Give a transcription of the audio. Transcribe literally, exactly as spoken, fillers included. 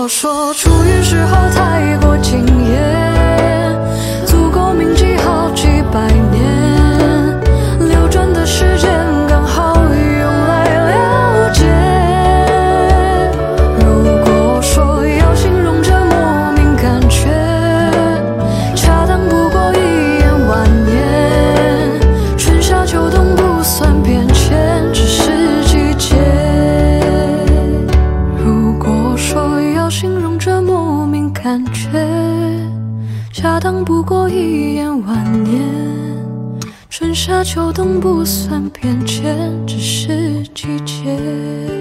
果说初遇时候太过惊艳，足够铭记好几百年，流转的时间刚好用来了解。如果说要形容这莫名感觉，恰当不过一眼万年，春夏秋冬不算变迁，只是季节。如果说要形容这莫名感觉，恰当不过一眼万年，春夏秋冬不算变迁，只是季节。